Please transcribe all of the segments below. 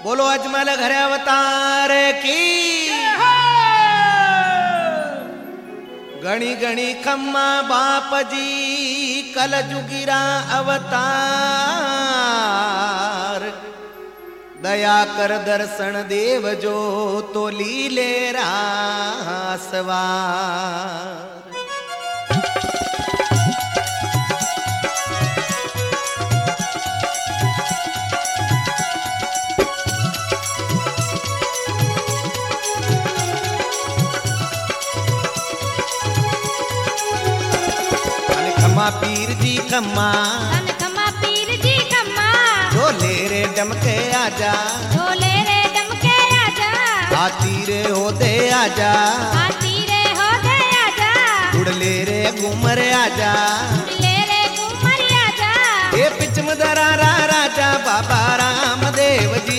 बोलो अजमल घर अवतार की। गणी गणी खम्मा बाप जी कल जुगिरा अवतार। दया कर दर्शन देव जो तो लीले रासवार। खम्मा पीर जी खम्मा, खम्मा पीर जी खम्मा, झोले रे डमके आजा, झोले रे डमके आजा, हाथी रे होदे आजा, हाथी रे होदे आजा, उड़ले रे घूमर आजा, उड़ले रे घूमर आजा। ये पिचम दरारा राजा बाबा रामदेव जी।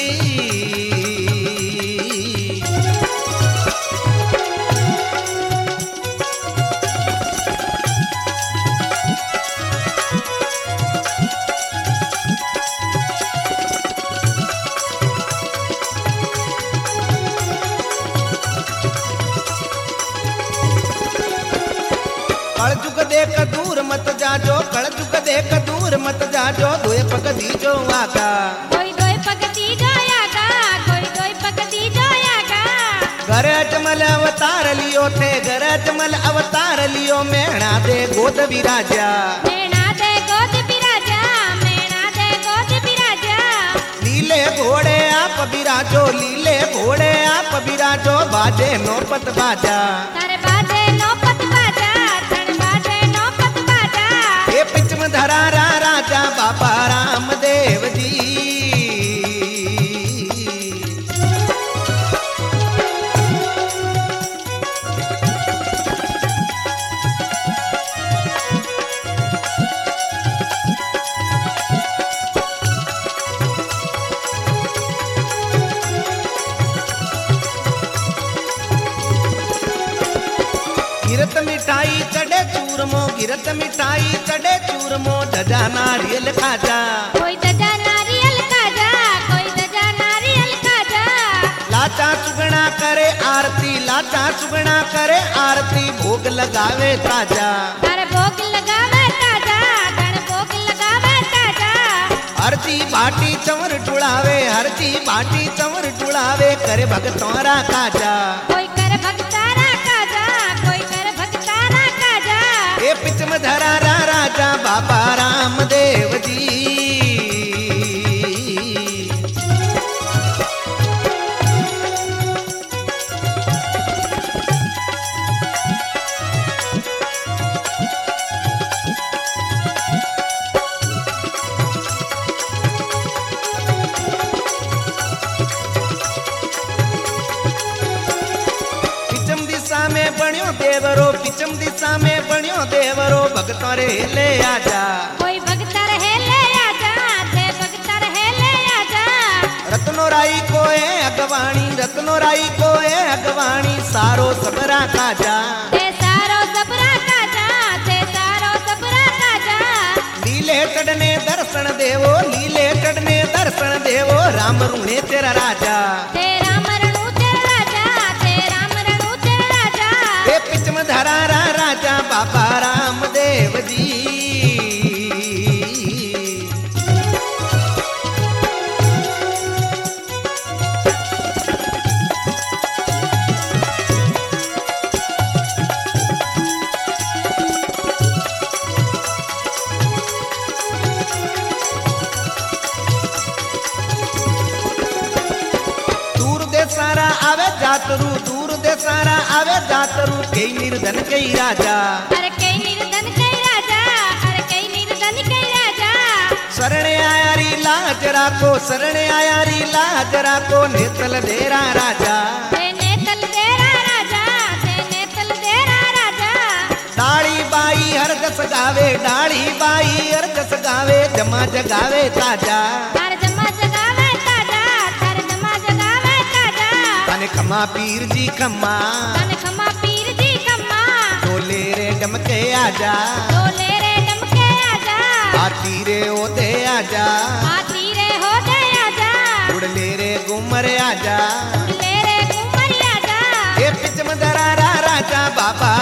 कलजुग देख दूर मत जाजो, कलजुग देख दूर मत जाजो, दोए पग दीजो आगा, कोई दोई पग दीजो आगा, कोई दोई पग दीजो आगा। घर अजमल अवतार लियो थे, घर अजमल अवतार लियो, मेणा दे गोद विराजा, मेणा दे गोद विराजा, मेणा दे गोद विराजा। लीले घोड़े आप विराजो, लीले घोड़े आप विराजो, बाजे नौपत बाजा, तर बाजे नौपत बाजा, तर बाजे नौपत बाजा। ये पिचम धरारा राजा बाबा रामदेव जी। गिरत मिठाई चढ़े चूरमो, गिरत मिठाई चढ़े चूरमो, जजा नारियल खाजा, कोई दजा नारियल खाजा, कोई दजा नारियल खाजा। लाचा चुगना करे आरती, लाचा चुगना करे आरती, भोग लगावे ताजा, तर भोग लगावे ताजा, तर भोग लगावे ताजा। हरती बाटी चंवर टुड़ावे, हरती बाटी चंवर टुड़ावे, करे भगतोरा काजा। कोई कर भक्तारा काजा, कोई कर भक्तारा काजा। ये पिचम धरारा राजा बाबा रामदेव जी। पिचम दिशा में बण्यो देवरो, पिचम दिशा में बण्यो देवरो, भगतों रे ले आजा, कोई भक्ता रहे ले आजा, ते भक्ता रहे ले आजा। रत्नो राई को है अगवाणी, रत्नो राई को है अगवाणी, सारो सबरा काजा, ते सारो सबरा काजा, ते सारो सबरा काजा। लीले चढ़ने दर्शन देवो, लीले चढ़ने दर्शन देवो, राम रूणे तेरा राजा, ते राम रणु तेरा राजा, ते राम रणु तेरा राजा। ये पिचम धरारा राजा बाबा रामदेव जी। दूर दे सारा आवे जातरू, दूर दे सारा आवे जातरू, कई निर्धन कई राजा, अरे कई निर्धन कई राजा, अरे कई निर्धन कई राजा। शरणे आया री लाज राको, शरणे आया री लाज राको, नेतल देरा राजा, ते नेतल देरा राजा, ते नेतल देरा राजा। डाली बाई हर जस गावे, डाली बाई हर जस गावे, जमा जगावे ताजा, तर जमा जगावे ताजा, तर जमा जगावे ताजा। तन खम्मा पीर जी खम्मा, तन खम्मा पीर जी खम्मा, डोले रे डमके आजा, डोले रे डमके आजा, हाथी रे ओदे आजा, हाथी रे होदे आजा, उड़ले आजा ले रे घुमरिया जा ए पिच में दरारा राजा बाबा